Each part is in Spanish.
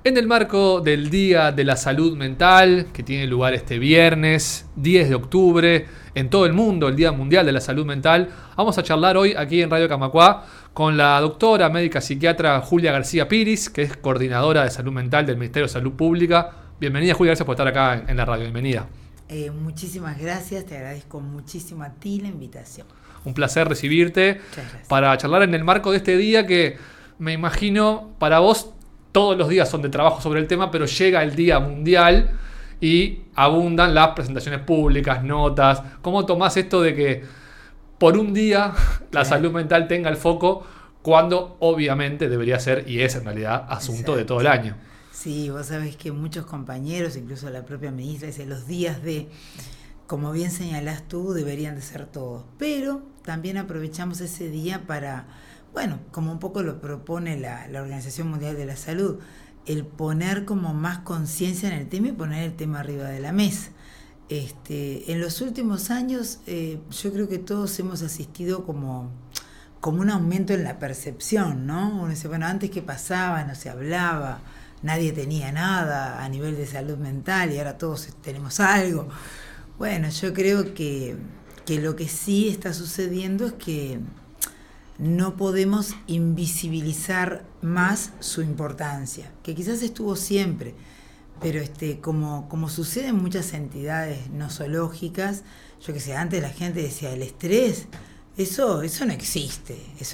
En el marco del Día de la Salud Mental, que tiene lugar este viernes 10 de octubre, en todo el mundo, el Día Mundial de la Salud Mental, vamos a charlar hoy aquí en Radio Camacuá con la doctora médica psiquiatra Julia García Piris, que es coordinadora de salud mental del Ministerio de Salud Pública. Bienvenida, Julia, gracias por estar acá en la radio. Bienvenida. Muchísimas gracias, te agradezco muchísimo a ti la invitación. Un placer recibirte para charlar en el marco de este día que me imagino para vos todos los días son de trabajo sobre el tema, pero llega el Día Mundial y abundan las presentaciones públicas, notas. ¿Cómo tomás esto de que por un día la salud mental tenga el foco cuando obviamente debería ser, y es en realidad, asunto de todo el año? Sí, vos sabés que muchos compañeros, incluso la propia ministra, dice los días de, como bien señalás tú, deberían de ser todos. Pero también aprovechamos ese día para, bueno, como un poco lo propone la Organización Mundial de la Salud, el poner como más conciencia en el tema y poner el tema arriba de la mesa. En los últimos años yo creo que todos hemos asistido como un aumento en la percepción, ¿no? Uno dice, bueno, antes ¿qué pasaba? No se hablaba, nadie tenía nada a nivel de salud mental y ahora todos tenemos algo. Bueno, yo creo que lo que sí está sucediendo es que no podemos invisibilizar más su importancia, que quizás estuvo siempre, pero como sucede en muchas entidades nosológicas, yo que sé, antes la gente decía el estrés, eso no existe,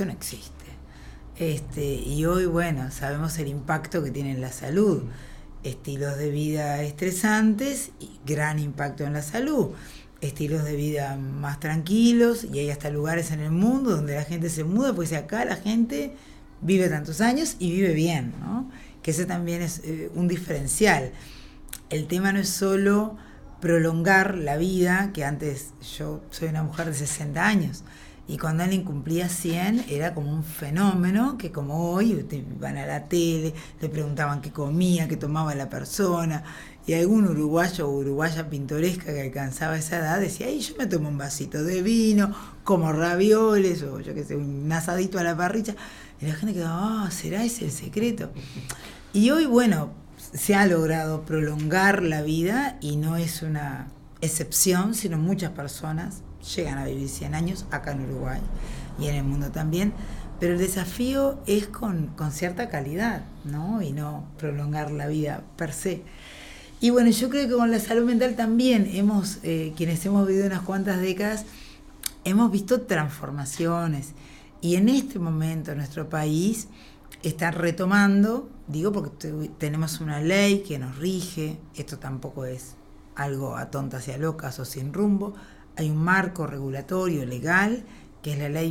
y hoy, bueno, sabemos el impacto que tiene en la salud, estilos de vida estresantes y gran impacto en la salud, estilos de vida más tranquilos, y hay hasta lugares en el mundo donde la gente se muda, pues acá la gente vive tantos años y vive bien, ¿no? Que ese también es un diferencial. El tema no es solo prolongar la vida, que antes yo soy una mujer de 60 años, y cuando alguien cumplía 100 era como un fenómeno, que como hoy van a la tele, le preguntaban qué comía, qué tomaba la persona, y algún uruguayo o uruguaya pintoresca que alcanzaba esa edad decía, ay, yo me tomo un vasito de vino, como ravioles, o yo qué sé, un asadito a la parrilla, y la gente quedaba, ¿será ese el secreto? Y hoy, bueno, se ha logrado prolongar la vida y no es una excepción, sino muchas personas llegan a vivir 100 años acá en Uruguay y en el mundo también, pero el desafío es con cierta calidad, ¿no? Y no prolongar la vida per se. Y bueno, yo creo que con la salud mental también quienes hemos vivido unas cuantas décadas, hemos visto transformaciones y en este momento nuestro país está retomando, digo porque tenemos una ley que nos rige, esto tampoco es algo a tontas y a locas o sin rumbo, hay un marco regulatorio legal, que es la ley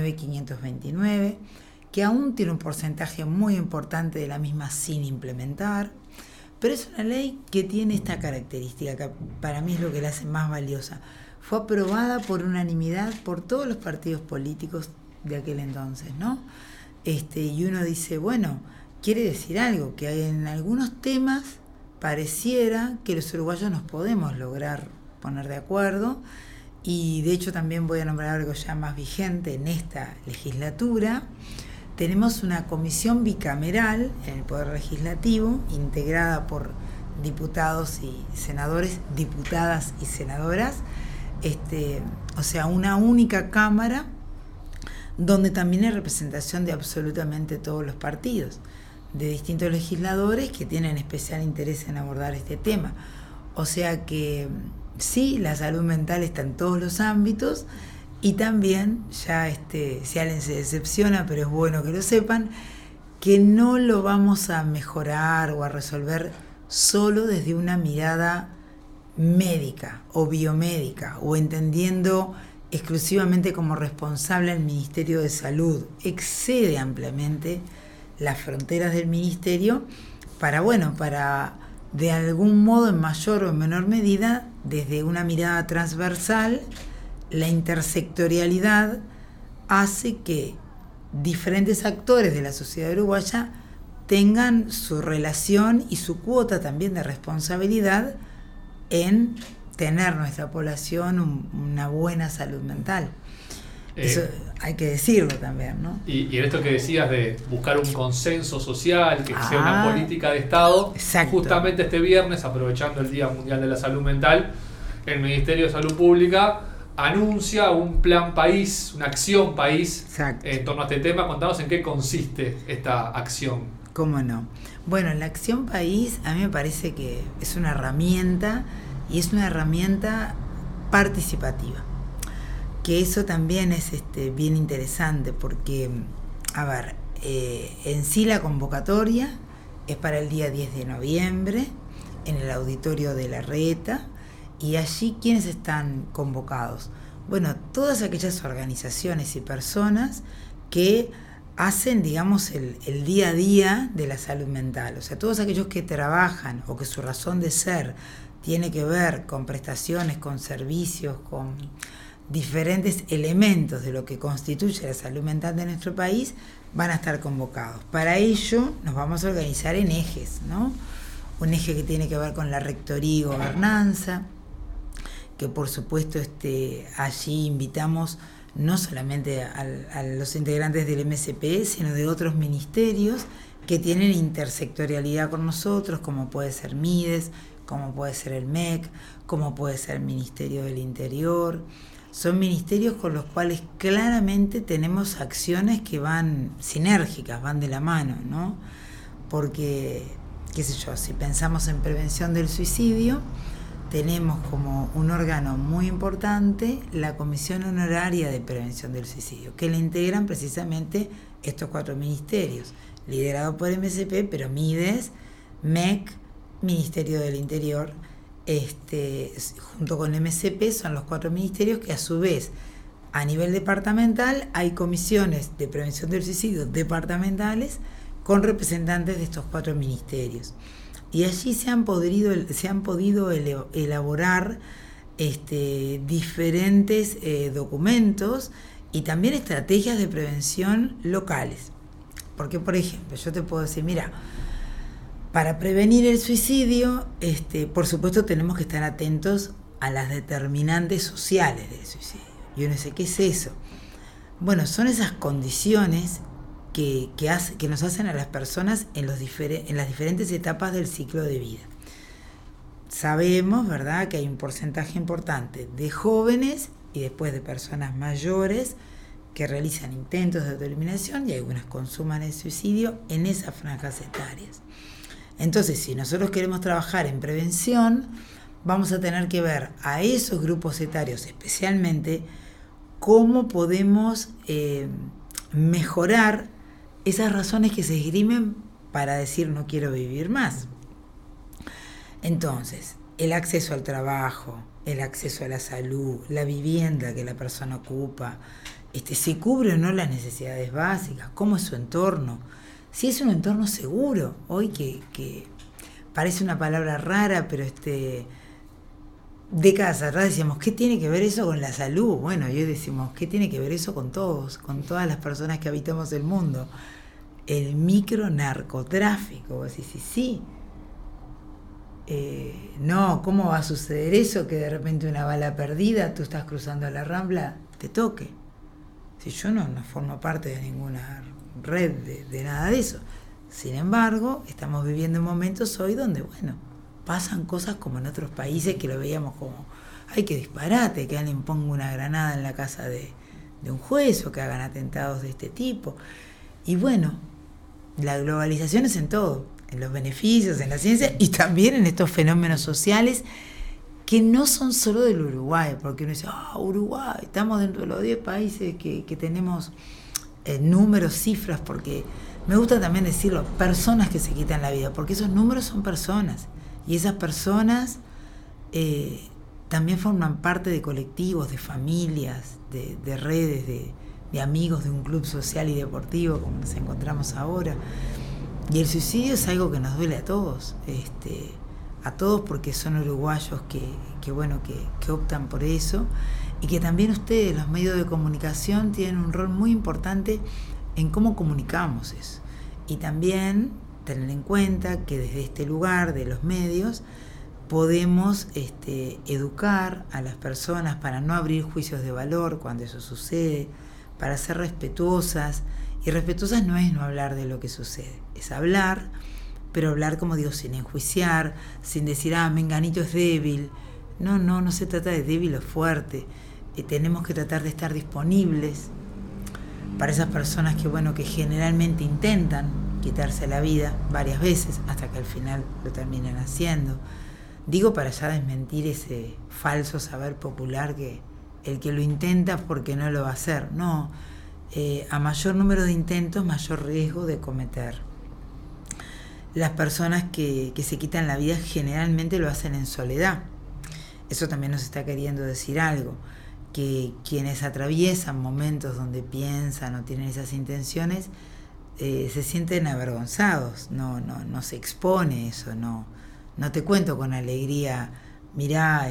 19.529, que aún tiene un porcentaje muy importante de la misma sin implementar, pero es una ley que tiene esta característica, que para mí es lo que la hace más valiosa. Fue aprobada por unanimidad por todos los partidos políticos de aquel entonces, ¿no? Y uno dice, bueno, quiere decir algo, que en algunos temas pareciera que los uruguayos nos podemos lograr poner de acuerdo, y de hecho también voy a nombrar algo ya más vigente en esta legislatura. Tenemos una comisión bicameral en el Poder Legislativo, integrada por diputados y senadores, diputadas y senadoras, o sea, una única cámara donde también hay representación de absolutamente todos los partidos, de distintos legisladores que tienen especial interés en abordar este tema. O sea que sí, la salud mental está en todos los ámbitos y también, ya si alguien se decepciona, pero es bueno que lo sepan, que no lo vamos a mejorar o a resolver solo desde una mirada médica o biomédica o entendiendo exclusivamente como responsable el Ministerio de Salud. Excede ampliamente las fronteras del Ministerio para de algún modo, en mayor o en menor medida, desde una mirada transversal, la intersectorialidad hace que diferentes actores de la sociedad uruguaya tengan su relación y su cuota también de responsabilidad en tener nuestra población una buena salud mental. Eso hay que decirlo también, ¿no? Y en esto que decías de buscar un consenso social, que sea una política de Estado, exacto. Justamente este viernes, aprovechando el Día Mundial de la Salud Mental, el Ministerio de Salud Pública anuncia un plan país, una acción país en torno a este tema. Contanos en qué consiste esta acción. ¿Cómo no? Bueno, la acción país a mí me parece que es una herramienta, y es una herramienta participativa. Que eso también es bien interesante porque, a ver, en sí la convocatoria es para el día 10 de noviembre en el auditorio de Larreta. Y allí, ¿quiénes están convocados? Bueno, todas aquellas organizaciones y personas que hacen, digamos, el día a día de la salud mental. O sea, todos aquellos que trabajan o que su razón de ser tiene que ver con prestaciones, con servicios, con diferentes elementos de lo que constituye la salud mental de nuestro país, van a estar convocados. Para ello nos vamos a organizar en ejes, ¿no? Un eje que tiene que ver con la rectoría y gobernanza, que por supuesto allí invitamos no solamente a los integrantes del MSP, sino de otros ministerios que tienen intersectorialidad con nosotros, como puede ser MIDES, como puede ser el MEC, como puede ser el Ministerio del Interior. Son ministerios con los cuales claramente tenemos acciones que van sinérgicas, van de la mano, ¿no? Porque, qué sé yo, si pensamos en prevención del suicidio, tenemos como un órgano muy importante la Comisión Honoraria de Prevención del Suicidio, que le integran precisamente estos 4 ministerios, liderado por MSP, pero MIDES, MEC, Ministerio del Interior, junto con MSP, son los 4 ministerios que a su vez, a nivel departamental, hay comisiones de prevención del suicidio departamentales con representantes de estos 4 ministerios. Y allí se han podido elaborar diferentes documentos y también estrategias de prevención locales. Porque, por ejemplo, yo te puedo decir, mira, para prevenir el suicidio, por supuesto tenemos que estar atentos a las determinantes sociales del suicidio. Yo no sé qué es eso. Bueno, son esas condiciones que nos hacen a las personas en las diferentes etapas del ciclo de vida. Sabemos, ¿verdad?, que hay un porcentaje importante de jóvenes y después de personas mayores que realizan intentos de autoeliminación y algunas consuman el suicidio en esas franjas etarias. Entonces, si nosotros queremos trabajar en prevención, vamos a tener que ver a esos grupos etarios especialmente cómo podemos mejorar esas razones que se esgrimen para decir no quiero vivir más. Entonces, el acceso al trabajo, el acceso a la salud, la vivienda que la persona ocupa, si cubre o no las necesidades básicas, cómo es su entorno, si es un entorno seguro. Hoy que parece una palabra rara, pero décadas atrás decíamos, ¿qué tiene que ver eso con la salud? Bueno, hoy decimos, ¿qué tiene que ver eso con todos, con todas las personas que habitamos el mundo? El micronarcotráfico. Vos decís, sí. No, ¿cómo va a suceder eso? Que de repente una bala perdida, tú estás cruzando la Rambla, te toque. Si yo no formo parte de ninguna red de nada de eso. Sin embargo, estamos viviendo momentos hoy donde, bueno, pasan cosas como en otros países que lo veíamos como, ay, qué disparate, que alguien ponga una granada en la casa de un juez o que hagan atentados de este tipo. Y bueno, la globalización es en todo, en los beneficios, en la ciencia y también en estos fenómenos sociales que no son solo del Uruguay, porque uno dice, Uruguay, estamos dentro de los 10 países que tenemos números, cifras, porque me gusta también decirlo, personas que se quitan la vida, porque esos números son personas, y esas personas también forman parte de colectivos, de familias, de redes, de amigos de un club social y deportivo, como nos encontramos ahora. Y el suicidio es algo que nos duele a todos, a todos porque son uruguayos que optan por eso, y que también ustedes, los medios de comunicación, tienen un rol muy importante en cómo comunicamos eso. Y también tener en cuenta que desde este lugar de los medios podemos educar a las personas para no abrir juicios de valor cuando eso sucede, para ser respetuosas. Y respetuosas no es no hablar de lo que sucede, es hablar, pero hablar, como digo, sin enjuiciar, sin decir, menganito es débil. No se trata de débil o fuerte. Tenemos que tratar de estar disponibles para esas personas que generalmente intentan quitarse la vida varias veces hasta que al final lo terminan haciendo. Digo, para ya desmentir ese falso saber popular que el que lo intenta porque no lo va a hacer. No, a mayor número de intentos, mayor riesgo de cometer. Las personas que se quitan la vida generalmente lo hacen en soledad. Eso también nos está queriendo decir algo, que quienes atraviesan momentos donde piensan o tienen esas intenciones se sienten avergonzados, no se expone eso, no te cuento con alegría, mirá,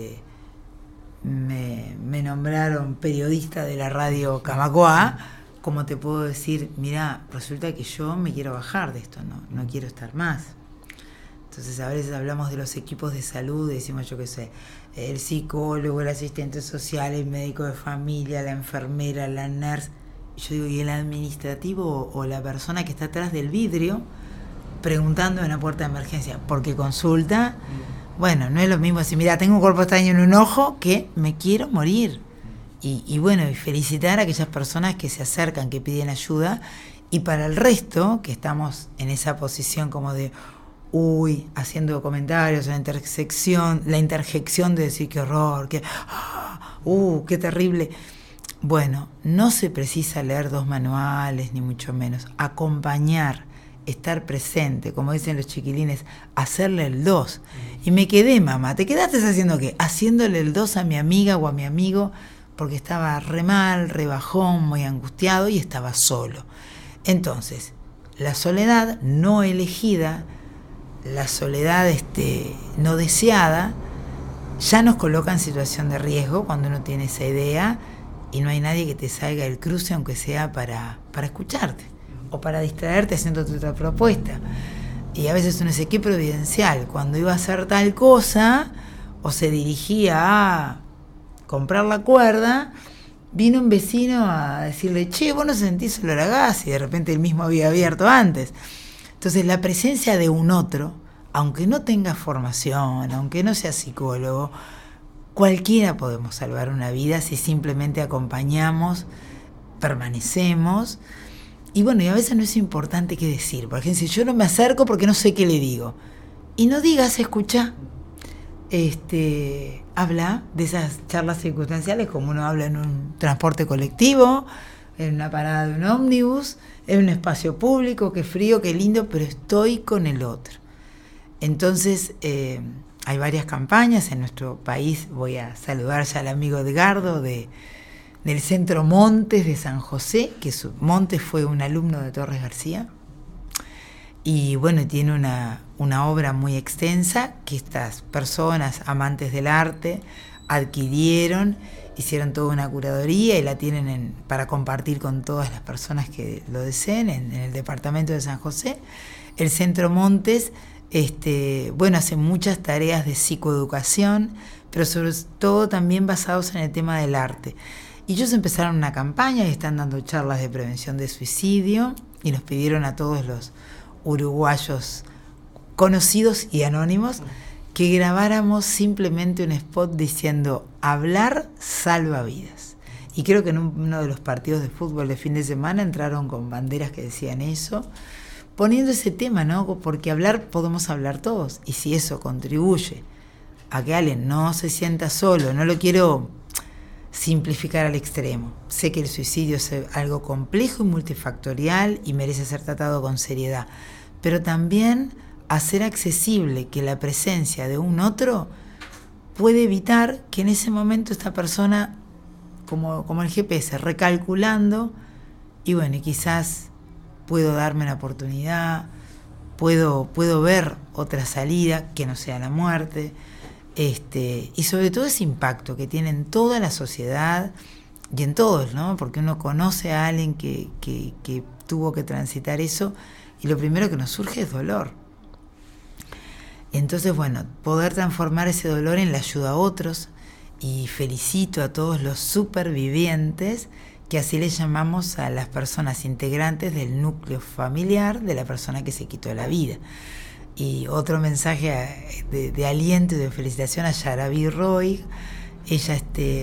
me nombraron periodista de la radio Camacoa, como te puedo decir, mirá, resulta que yo me quiero bajar de esto, no quiero estar más. Entonces a veces hablamos de los equipos de salud, decimos yo qué sé, el psicólogo, el asistente social, el médico de familia, la enfermera, la nurse. Yo digo, ¿y el administrativo o la persona que está atrás del vidrio preguntando en la puerta de emergencia? Porque consulta, bueno, no es lo mismo decir, mira, tengo un cuerpo extraño en un ojo que me quiero morir. Y felicitar a aquellas personas que se acercan, que piden ayuda, y para el resto, que estamos en esa posición como de haciendo comentarios, la interjección de decir qué horror, qué terrible. Bueno, no se precisa leer 2 manuales, ni mucho menos. Acompañar, estar presente, como dicen los chiquilines, hacerle el 2. Y me quedé, mamá, ¿te quedaste haciendo qué? Haciéndole el 2 a mi amiga o a mi amigo, porque estaba re mal, re bajón, muy angustiado y estaba solo. Entonces, la soledad no elegida, la soledad no deseada, ya nos coloca en situación de riesgo cuando uno tiene esa idea y no hay nadie que te salga del cruce, aunque sea para escucharte o para distraerte haciéndote otra propuesta. Y a veces uno dice, qué providencial, cuando iba a hacer tal cosa o se dirigía a comprar la cuerda, vino un vecino a decirle, che, vos no sentís olor a gas, y de repente él mismo había abierto antes. Entonces la presencia de un otro, aunque no tenga formación, aunque no sea psicólogo, cualquiera podemos salvar una vida si simplemente acompañamos, permanecemos. Y y a veces no es importante qué decir. Por ejemplo, si yo no me acerco porque no sé qué le digo. Y no digas, escucha. Habla de esas charlas circunstanciales como uno habla en un transporte colectivo, en una parada de un ómnibus, en un espacio público, qué frío, qué lindo, pero estoy con el otro. Entonces, hay varias campañas en nuestro país. Voy a saludar ya al amigo Edgardo del Centro Montes de San José, que Montes fue un alumno de Torres García. Y tiene una obra muy extensa que estas personas amantes del arte adquirieron, hicieron toda una curaduría y la tienen para compartir con todas las personas que lo deseen en el departamento de San José. El Centro Montes hace muchas tareas de psicoeducación, pero sobre todo también basados en el tema del arte. Y ellos empezaron una campaña y están dando charlas de prevención de suicidio y nos pidieron a todos los uruguayos conocidos y anónimos que grabáramos simplemente un spot diciendo hablar salva vidas. Y creo que en uno de los partidos de fútbol de fin de semana entraron con banderas que decían eso, poniendo ese tema, ¿no? Porque hablar podemos hablar todos, y si eso contribuye a que alguien no se sienta solo, no lo quiero simplificar al extremo. Sé que el suicidio es algo complejo y multifactorial y merece ser tratado con seriedad, pero también hacer accesible que la presencia de un otro puede evitar que en ese momento esta persona, como el GPS, recalculando, y quizás puedo darme una oportunidad, puedo ver otra salida que no sea la muerte. Y sobre todo ese impacto que tiene en toda la sociedad y en todos, ¿no? Porque uno conoce a alguien que tuvo que transitar eso y lo primero que nos surge es dolor. Entonces, bueno, poder transformar ese dolor en la ayuda a otros, y felicito a todos los supervivientes, que así les llamamos a las personas integrantes del núcleo familiar de la persona que se quitó la vida. Y otro mensaje de aliento y de felicitación a Yaraví Roy. Ella,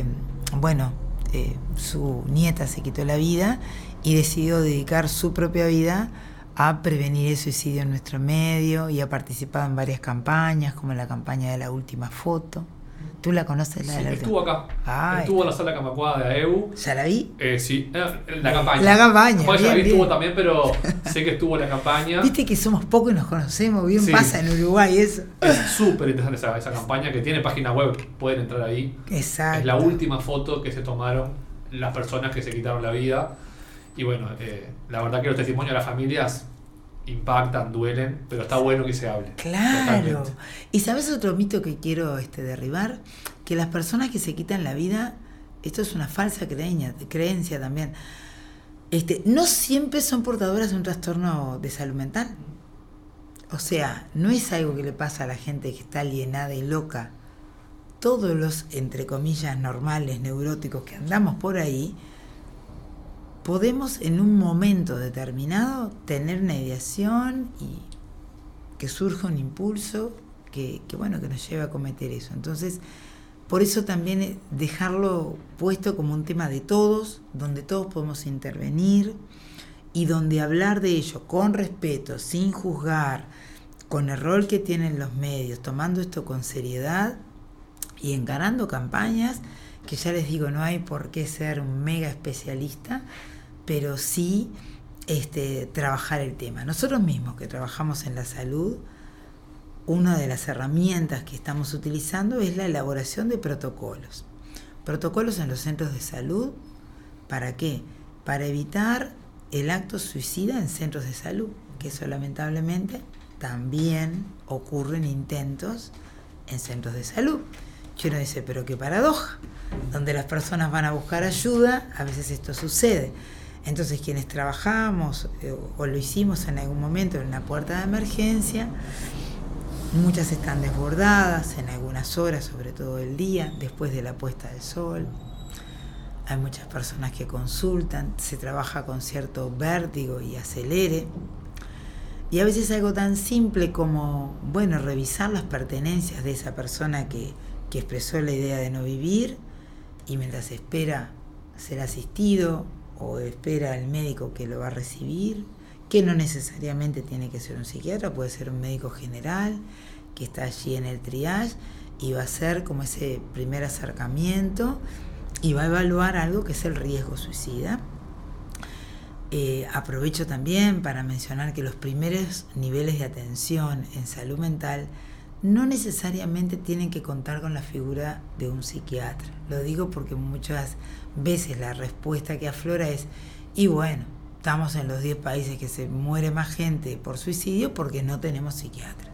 su nieta se quitó la vida y decidió dedicar su propia vida a prevenir el suicidio en nuestro medio, y ha participado en varias campañas, como la campaña de la última foto. ¿Tú la conoces? Sí, estuvo acá. Estuvo en la sala Camacuá de AEU. ¿Ya la vi? Sí, la campaña. La campaña. Después ya estuvo también, pero sé que estuvo en la campaña. Viste que somos pocos y nos conocemos, bien sí. Pasa en Uruguay eso. Es súper interesante esa campaña, que tiene página web, pueden entrar ahí. Exacto. Es la última foto que se tomaron las personas que se quitaron la vida. Y bueno, la verdad que los testimonios de las familias impactan, duelen, pero está bueno que se hable. Claro. Totalmente. ¿Y sabes otro mito que quiero derribar? Que las personas que se quitan la vida, esto es una falsa creencia también, no siempre son portadoras de un trastorno de salud mental. O sea, no es algo que le pasa a la gente que está alienada y loca. Todos los, entre comillas, normales, neuróticos que andamos por ahí, podemos en un momento determinado tener una ideación y que surja un impulso que nos lleve a cometer eso. Entonces, por eso también dejarlo puesto como un tema de todos, donde todos podemos intervenir y donde hablar de ello con respeto, sin juzgar, con el rol que tienen los medios, tomando esto con seriedad y encarando campañas que, ya les digo, no hay por qué ser un mega especialista, pero sí trabajar el tema. Nosotros mismos que trabajamos en la salud, una de las herramientas que estamos utilizando es la elaboración de protocolos. Protocolos en los centros de salud, ¿para qué? Para evitar el acto suicida en centros de salud, que eso lamentablemente también ocurren intentos en centros de salud. Y uno dice, pero qué paradoja, donde las personas van a buscar ayuda, a veces esto sucede. Entonces, quienes trabajamos o lo hicimos en algún momento en una puerta de emergencia, muchas están desbordadas en algunas horas, sobre todo el día, después de la puesta del sol. Hay muchas personas que consultan, se trabaja con cierto vértigo y acelere. Y a veces algo tan simple como, revisar las pertenencias de esa persona que expresó la idea de no vivir, y mientras espera ser asistido o espera al médico que lo va a recibir, que no necesariamente tiene que ser un psiquiatra, puede ser un médico general que está allí en el triage y va a hacer como ese primer acercamiento y va a evaluar algo que es el riesgo suicida. Aprovecho también para mencionar que los primeros niveles de atención en salud mental no necesariamente tienen que contar con la figura de un psiquiatra. Lo digo porque muchas veces la respuesta que aflora es, estamos en los 10 países que se muere más gente por suicidio porque no tenemos psiquiatras.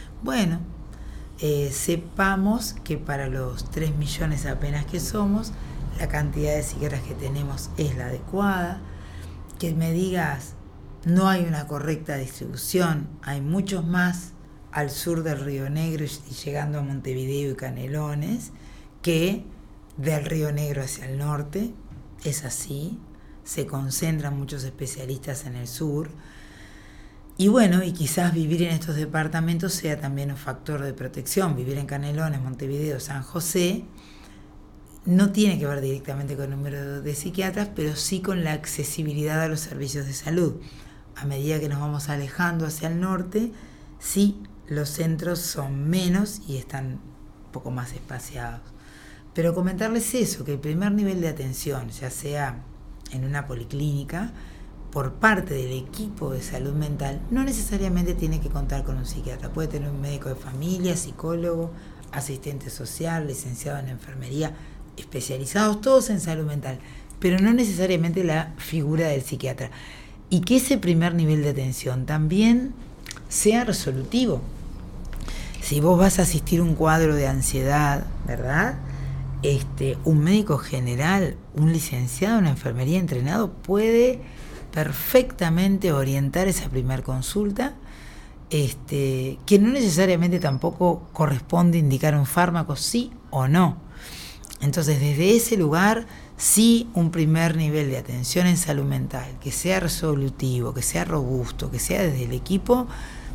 Sepamos que para los 3 millones apenas que somos, la cantidad de psiquiatras que tenemos es la adecuada. Que me digas, no hay una correcta distribución, hay muchos más al sur del Río Negro y llegando a Montevideo y Canelones que del Río Negro hacia el norte. Es así, se concentran muchos especialistas en el sur. Y quizás vivir en estos departamentos sea también un factor de protección. Vivir en Canelones, Montevideo, San José no tiene que ver directamente con el número de psiquiatras, pero sí con la accesibilidad a los servicios de salud. A medida que nos vamos alejando hacia el norte, sí, los centros son menos y están un poco más espaciados. Pero comentarles eso, que el primer nivel de atención, ya sea en una policlínica, por parte del equipo de salud mental, no necesariamente tiene que contar con un psiquiatra. Puede tener un médico de familia, psicólogo, asistente social, licenciado en enfermería, especializados todos en salud mental, pero no necesariamente la figura del psiquiatra. Y que ese primer nivel de atención también sea resolutivo. Si vos vas a asistir a un cuadro de ansiedad, ¿verdad? Un médico general, un licenciado en enfermería entrenado puede perfectamente orientar esa primer consulta que no necesariamente tampoco corresponde indicar un fármaco sí o no. Entonces, desde ese lugar, sí, un primer nivel de atención en salud mental, que sea resolutivo, que sea robusto, que sea desde el equipo,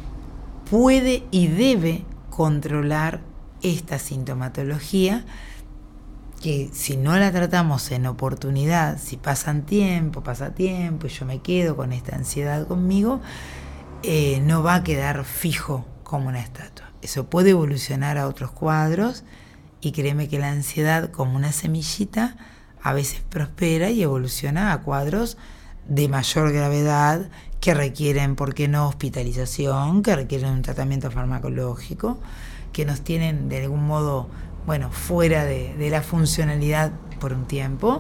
puede y debe controlar esta sintomatología, que si no la tratamos en oportunidad, si pasa tiempo y yo me quedo con esta ansiedad conmigo, no va a quedar fijo como una estatua. Eso puede evolucionar a otros cuadros, y créeme que la ansiedad, como una semillita, a veces prospera y evoluciona a cuadros de mayor gravedad, que requieren, ¿por qué no?, hospitalización, que requieren un tratamiento farmacológico, que nos tienen de algún modo, fuera de la funcionalidad por un tiempo,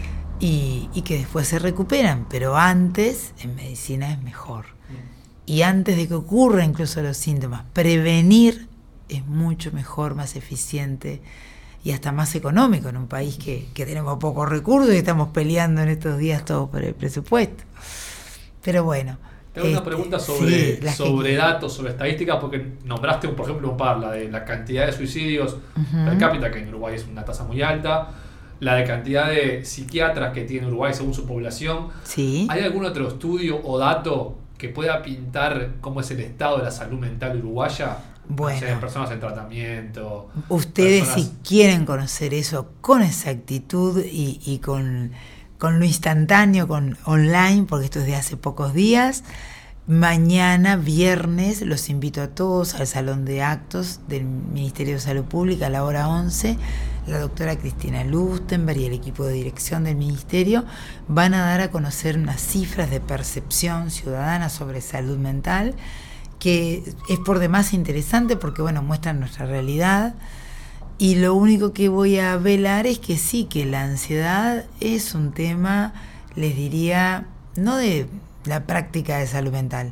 y que después se recuperan, pero antes en medicina es mejor. Y antes de que ocurran incluso los síntomas, prevenir es mucho mejor, más eficiente y hasta más económico en un país que tenemos pocos recursos y estamos peleando en estos días todos por el presupuesto. Pero bueno. Tengo una pregunta sobre datos, sobre estadísticas, porque nombraste, por ejemplo, un par, la de la cantidad de suicidios per cápita, que en Uruguay es una tasa muy alta, la de cantidad de psiquiatras que tiene Uruguay según su población. Sí. ¿Hay algún otro estudio o dato que pueda pintar cómo es el estado de la salud mental uruguaya? Bueno, o sea, personas en tratamiento. Ustedes, si quieren conocer eso con exactitud y con lo instantáneo, con online, porque esto es de hace pocos días, mañana, viernes, los invito a todos al Salón de Actos del Ministerio de Salud Pública a la hora 11. La doctora Cristina Lustenberg y el equipo de dirección del Ministerio van a dar a conocer unas cifras de percepción ciudadana sobre salud mental, que es por demás interesante porque, muestran nuestra realidad. Y lo único que voy a velar es que sí, que la ansiedad es un tema, les diría, no de la práctica de salud mental,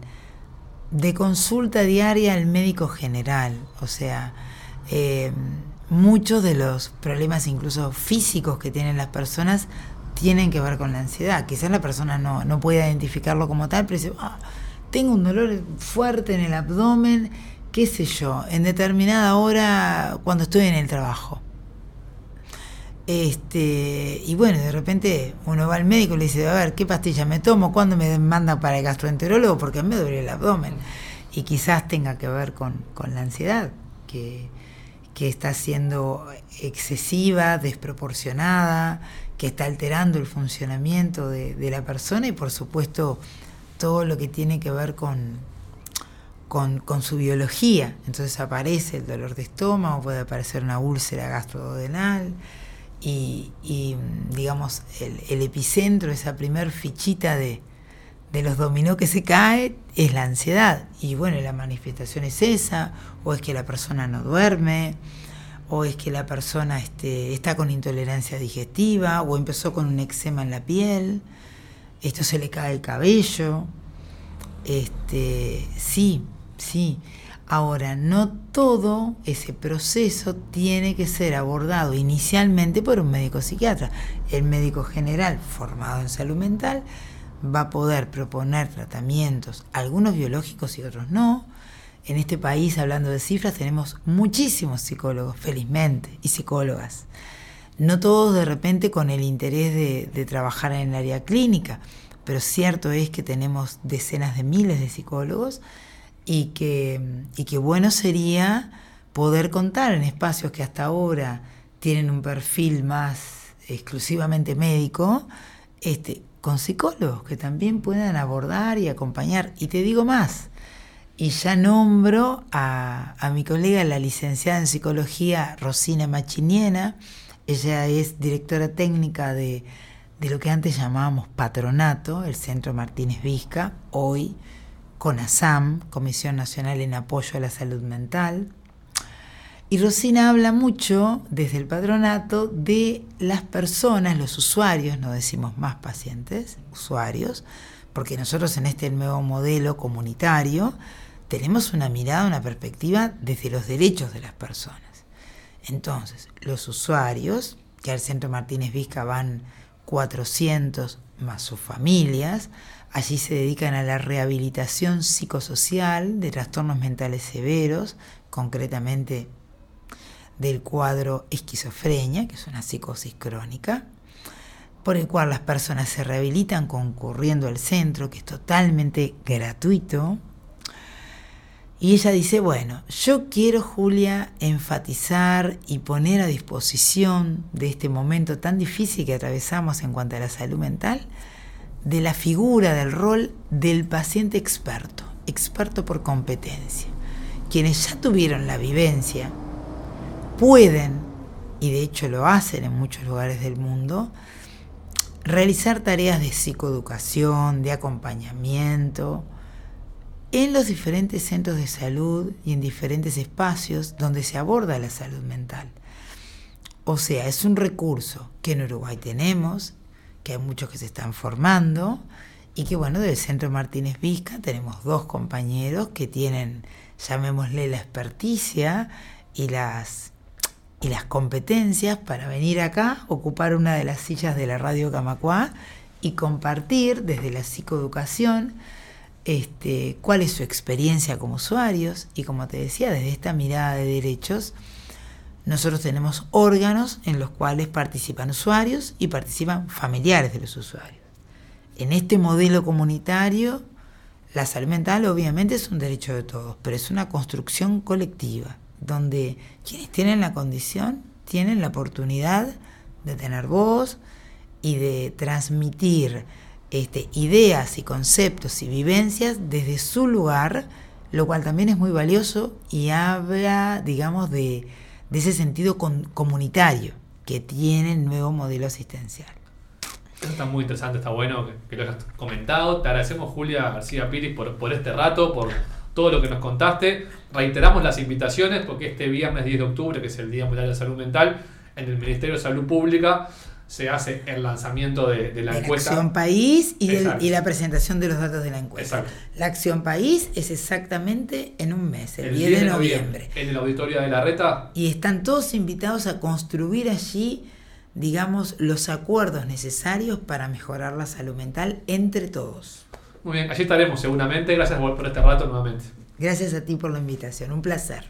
de consulta diaria al médico general. O sea, muchos de los problemas incluso físicos que tienen las personas tienen que ver con la ansiedad. Quizás la persona no pueda identificarlo como tal, pero dice, tengo un dolor fuerte en el abdomen, qué sé yo, en determinada hora cuando estoy en el trabajo. Y de repente uno va al médico y le dice, a ver, ¿qué pastilla me tomo? ¿Cuándo me mandan para el gastroenterólogo? Porque me duele el abdomen. Y quizás tenga que ver con la ansiedad, que está siendo excesiva, desproporcionada, que está alterando el funcionamiento de la persona y, por supuesto, todo lo que tiene que ver con su biología. Entonces aparece el dolor de estómago, puede aparecer una úlcera gastroduodenal y digamos, el epicentro, esa primer fichita de los dominó que se cae, es la ansiedad. Y la manifestación es esa, o es que la persona no duerme, o es que la persona está con intolerancia digestiva, o empezó con un eczema en la piel, esto se le cae el cabello. Sí. Ahora, no todo ese proceso tiene que ser abordado inicialmente por un médico psiquiatra. El médico general formado en salud mental va a poder proponer tratamientos, algunos biológicos y otros no. En este país, hablando de cifras, tenemos muchísimos psicólogos, felizmente, y psicólogas. No todos de repente con el interés de trabajar en el área clínica, pero cierto es que tenemos decenas de miles de psicólogos y que bueno sería poder contar en espacios que hasta ahora tienen un perfil más exclusivamente médico, con psicólogos que también puedan abordar y acompañar. Y te digo más, y ya nombro a mi colega, la licenciada en psicología Rosina Machiniena. Ella es directora técnica de lo que antes llamábamos Patronato, el Centro Martínez Vizca, hoy CONASAM, Comisión Nacional en Apoyo a la Salud Mental. Y Rosina habla mucho desde el patronato de las personas, los usuarios, no decimos más pacientes, usuarios, porque nosotros en este nuevo modelo comunitario tenemos una mirada, una perspectiva desde los derechos de las personas. Entonces, los usuarios, que al Centro Martínez Vizca van 400 más sus familias. Allí se dedican a la rehabilitación psicosocial de trastornos mentales severos, concretamente del cuadro esquizofrenia, que es una psicosis crónica, por el cual las personas se rehabilitan concurriendo al centro, que es totalmente gratuito. Y ella dice, bueno, yo quiero, Julia, enfatizar y poner a disposición de este momento tan difícil que atravesamos en cuanto a la salud mental, de la figura, del rol del paciente experto, experto por competencia. Quienes ya tuvieron la vivencia pueden, y de hecho lo hacen en muchos lugares del mundo, realizar tareas de psicoeducación, de acompañamiento, en los diferentes centros de salud y en diferentes espacios donde se aborda la salud mental. O sea, es un recurso que en Uruguay tenemos, que hay muchos que se están formando, y que bueno, del Centro Martínez Vizca tenemos 2 compañeros que tienen, llamémosle, la experticia y las competencias para venir acá, ocupar una de las sillas de la Radio Camacuá y compartir desde la psicoeducación cuál es su experiencia como usuarios. Y como te decía, desde esta mirada de derechos, nosotros tenemos órganos en los cuales participan usuarios y participan familiares de los usuarios. En este modelo comunitario, la salud mental obviamente es un derecho de todos, pero es una construcción colectiva, donde quienes tienen la condición tienen la oportunidad de tener voz y de transmitir ideas y conceptos y vivencias desde su lugar, lo cual también es muy valioso y habla, digamos, de ese sentido comunitario que tiene el nuevo modelo asistencial. Eso está muy interesante, está bueno que lo hayas comentado. Te agradecemos, Julia García Piris, por este rato, por todo lo que nos contaste. Reiteramos las invitaciones porque este viernes 10 de octubre, que es el Día Mundial de la Salud Mental, en el Ministerio de Salud Pública se hace el lanzamiento de la encuesta. La Acción País y la presentación de los datos de la encuesta. Exacto. La Acción País es exactamente en un mes, el 10 de noviembre. En el auditorio de la Reta. Y están todos invitados a construir allí, digamos, los acuerdos necesarios para mejorar la salud mental entre todos. Muy bien, allí estaremos seguramente. Gracias por este rato nuevamente. Gracias a ti por la invitación, un placer.